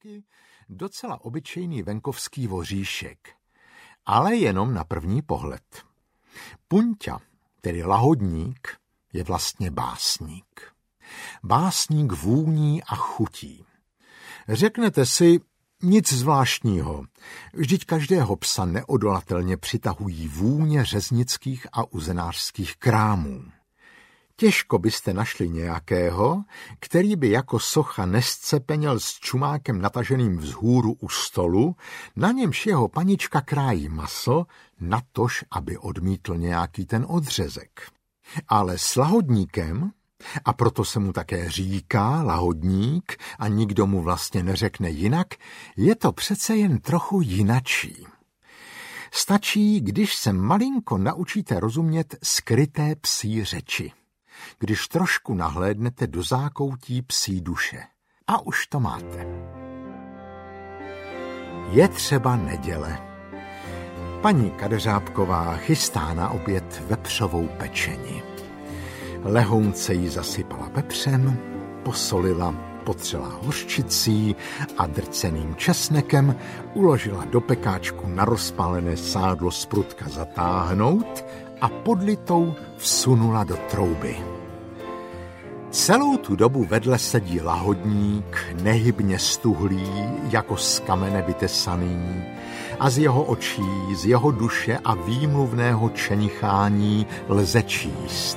lahodníky docela obyčejný venkovský voříšek, ale jenom na první pohled. Punťa, tedy lahodník, je vlastně básník. Básník vůní a chutí. Řeknete si, nic zvláštního, vždyť každého psa neodolatelně přitahují vůně řeznických a uzenářských krámů. Těžko byste našli nějakého, který by jako socha nescepenil s čumákem nataženým vzhůru u stolu, na němž jeho panička krájí maso, natož, aby odmítl nějaký ten odřezek. Ale s lahodníkem, a proto se mu také říká lahodník a nikdo mu vlastně neřekne jinak, je to přece jen trochu jinačí. Stačí, když se malinko naučíte rozumět skryté psí řeči, když trošku nahlédnete do zákoutí psí duše. A už to máte. Je třeba neděle. Paní Kadeřábková chystá na oběd vepřovou pečeni. Lehounce ji zasypala pepřem, posolila, potřela hořčicí a drceným česnekem, uložila do pekáčku na rozpálené sádlo z prutka zatáhnout a podlitou vsunula do trouby. Celou tu dobu vedle sedí lahodník, nehybně stuhlý, jako z kamene vytesaný, a z jeho očí, z jeho duše a výmluvného čenichání lze číst.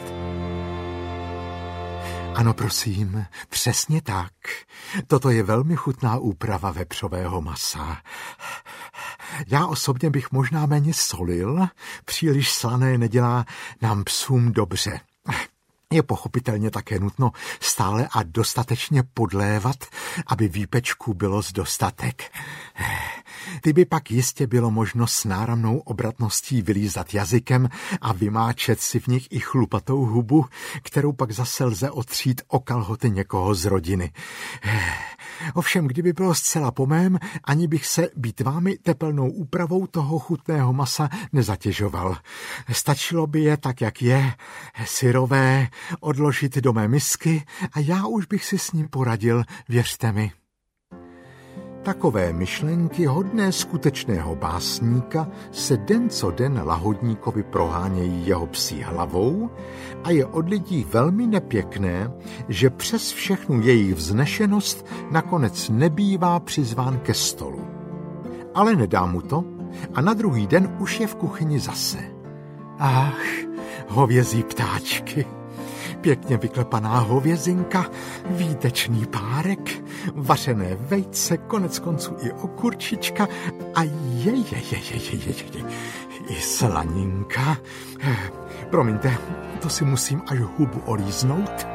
Ano, prosím, přesně tak. Toto je velmi chutná úprava vepřového masa. Já osobně bych možná méně solil, příliš slané nedělá nám psům dobře. Je pochopitelně také nutno stále a dostatečně podlévat, aby výpečků bylo dostatek. Ty by pak jistě bylo možno s náramnou obratností vylízat jazykem a vymáčet si v nich i chlupatou hubu, kterou pak zase lze otřít o kalhoty někoho z rodiny. Ovšem, kdyby bylo zcela po mém, ani bych se být vámi tepelnou úpravou toho chutného masa nezatěžoval. Stačilo by je tak, jak je, syrové, odložit do mé misky a já už bych si s ním poradil, věřte mi. Takové myšlenky hodné skutečného básníka se den co den lahodníkovi prohánějí jeho psí hlavou a je od lidí velmi nepěkné, že přes všechnu jejich vznešenost nakonec nebývá přizván ke stolu. Ale nedá mu to a na druhý den už je v kuchyni zase. Ach, hovězí ptáčky. Pěkně vyklepaná hovězinka, výtečný párek, vařené vejce, konec konců i okurčička a i slaninka. Promiňte, to si musím až hubu olíznout.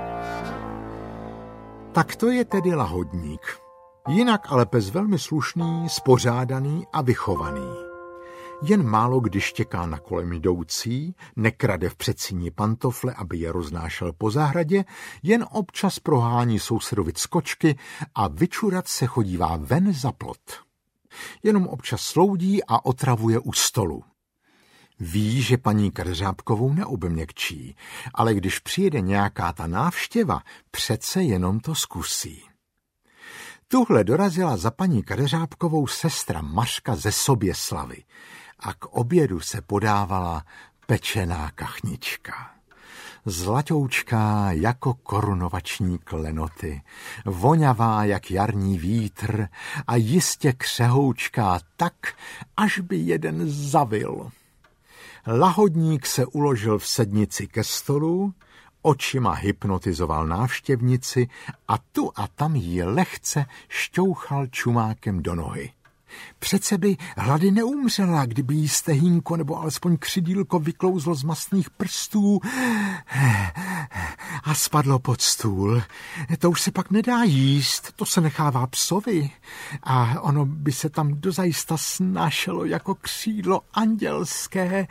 Tak to je tedy lahodník. Jinak ale pes velmi slušný, spořádaný a vychovaný. Jen málo kdy štěká na kolem jdoucí, nekrade v předsíni pantofle, aby je roznášel po zahradě, jen občas prohání sousedovi skočky a vyčurat se chodívá ven za plot. Jenom občas sloudí a otravuje u stolu. Ví, že paní Kadeřábkovou neobměkčí, ale když přijede nějaká ta návštěva, přece jenom to zkusí. Tuhle dorazila za paní Kadeřábkovou sestra Mařka ze Soběslavy a k obědu se podávala pečená kachnička. Zlatoučká jako korunovační klenoty, voňavá jak jarní vítr a jistě křehoučká tak, až by jeden zavil. Lahodník se uložil v sednici ke stolu, očima hypnotizoval návštěvnici a tu a tam jí lehce šťouchal čumákem do nohy. Přece by hlady neumřela, kdyby jí stehínko nebo alespoň křidílko vyklouzlo z mastných prstů a spadlo pod stůl. To už se pak nedá jíst, to se nechává psovi a ono by se tam dozajista snášelo jako křídlo andělské.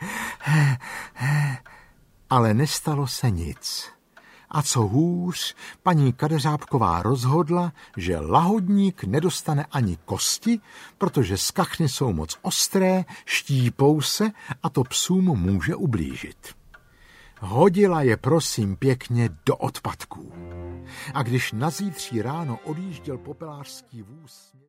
Ale nestalo se nic. A co hůř, paní Kadeřábková rozhodla, že lahodník nedostane ani kosti, protože skachny jsou moc ostré, štípou se a to psům může ublížit. Hodila je prosím pěkně do odpadků. A když nazítří ráno odjížděl popelářský vůz...